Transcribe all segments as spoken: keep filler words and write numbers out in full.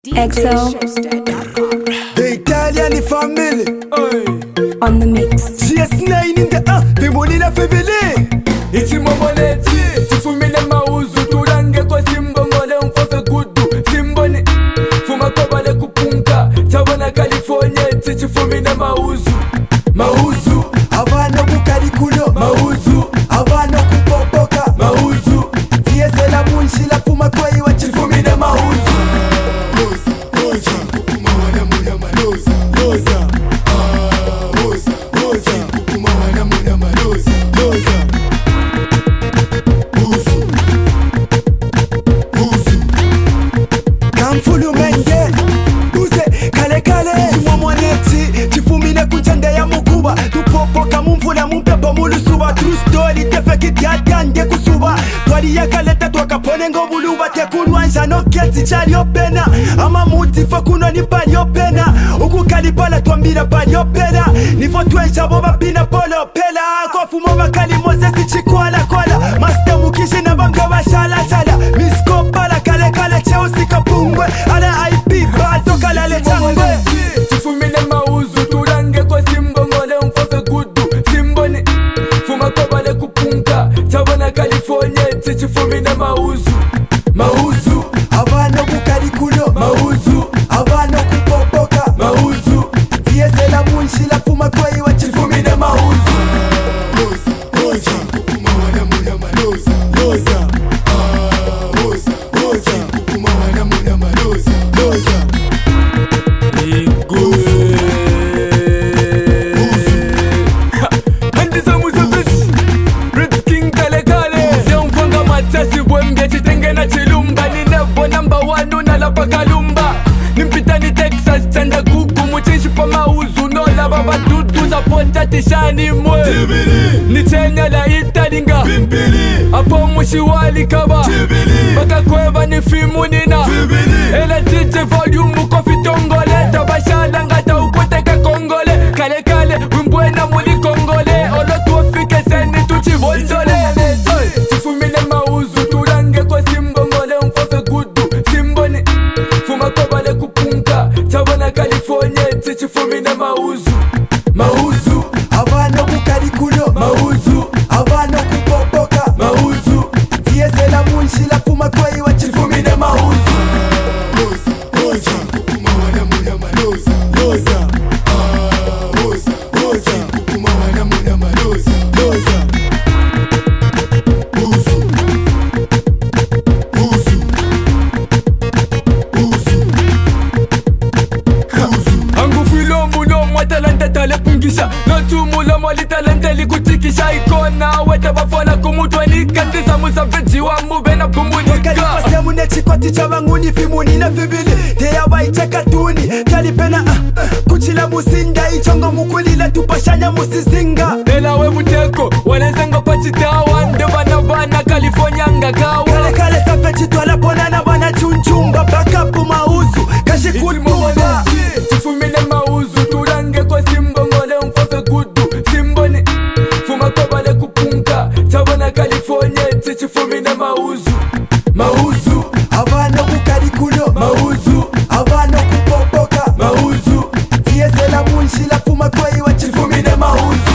X O The Italian family Oy. On the mix. G S nine in the uh, Vimoni na family. Iti momoneti Tifumile mauzu Tulange kwa simbo ngole mfofe kudu Simboni Fuma kobale kupunka Tabana California Iti tifumile mauzu Mauzu Abana kukarikulo Mauzu Abana kupopoka Mauzu Tiese la munchi la fuma kwa iwa Tifumile mauzu Kamfulu menge Uze kale kale Tumomwaneti Tifumine kunchande ya mukuba Tupopoka mumfula mumpepo mulusuba True story tefeki tiadande kusuba Twari ya kaleta twakapone ngo buluba Tekulwanja no keti chari opena Ama muti fakuno ni pari opena Uku kalipala twambira pari opena Nifo tuenja boba pina polo pela Kofu moma kali mozesi chikuala kola Master mukishi na banga wa shala shala Misko pala kale kale cheusi kapungwe Ala I P bazo kalale changwe Tifumile mauzu Tulange kwa simbo ngole mfofe kudu Simboni Fuma kobale kupunka Tabana California Iti tifumile mauzu Mauzu Abana kukarikulo Mauzu Abana kupopoka Mauzu Tiese la munchi la fuma kwa iwa Tifumile mauzu Chilumba ni nebo number one unalapa kalumba Nimpita ni Texas chanda kuku Muchishi pa mauzu nola baba tutu za pota tishani mwe Tibili ni chenya la italinga Pimpili apo mushiwali kaba Tibili baka kweba ni fimu nina Tibili ela tije volume kofi tongole Tabashala ngata ukoteka kongole Kale kale wimbuena muli kongole Olo tuofike seni tuchi bonzole Tifumile mauzu Tulange kwa simbo ngole mfofe kudu Simboni Fuma kobale kupunka Tabana California Iti tifumile mauzu Mauzu Abana kukarikulo Mauzu Abana kupopoka Mauzu Tiese la munchi la fuma kwa iwa tifumile mauzu Tale pungisha Notumula mwali talente li kutikisha Ikona wete bafola kumutwa Nikandisa musafeji wa mube na kumunika Kalipase mune chikwati chabanguni Fimuni na fibili Teya waiche katuni Kalipena uh, Kuchila musinda Ichongo mukulila Tupashanya musizinga Ela we muteko Walenzenga pachitawa Ndebana bana California ngakawa Kale kale safechi Twala bonana wana chunchumba Bakapu mauzu Kashi kulmumba Tifumile mauzu Tulange kwa simbo ngole mfofe kudu Simboni Fuma kobale kupunka Tabana California Iti tifumile mauzu Mauzu Abana kukarikulo Mauzu Abana kupopoka Mauzu Tiese la munchi la fuma kwa iwa tifumile mauzu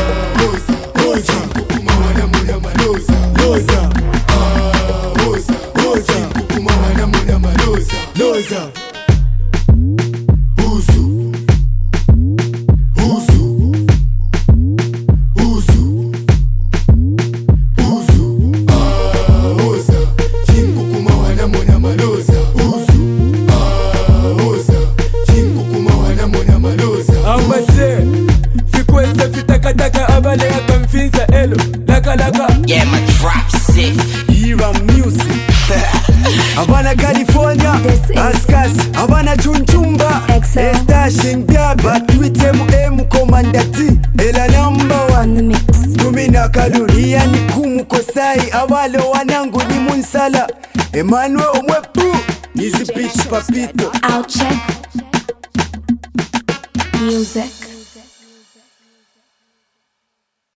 Abale ya konfinza elo Laka laka Yeah, my trap sick. Era music Abana California Askas Abana chunchumba X O Estashi ngaba Twite mu emu komandati Ela number one On the mix. Tumina kaluri Iya ni kumu kosai Awalo wanangu ni munsala Emmanuel omwepu Nizi bitch papito Out check. Music.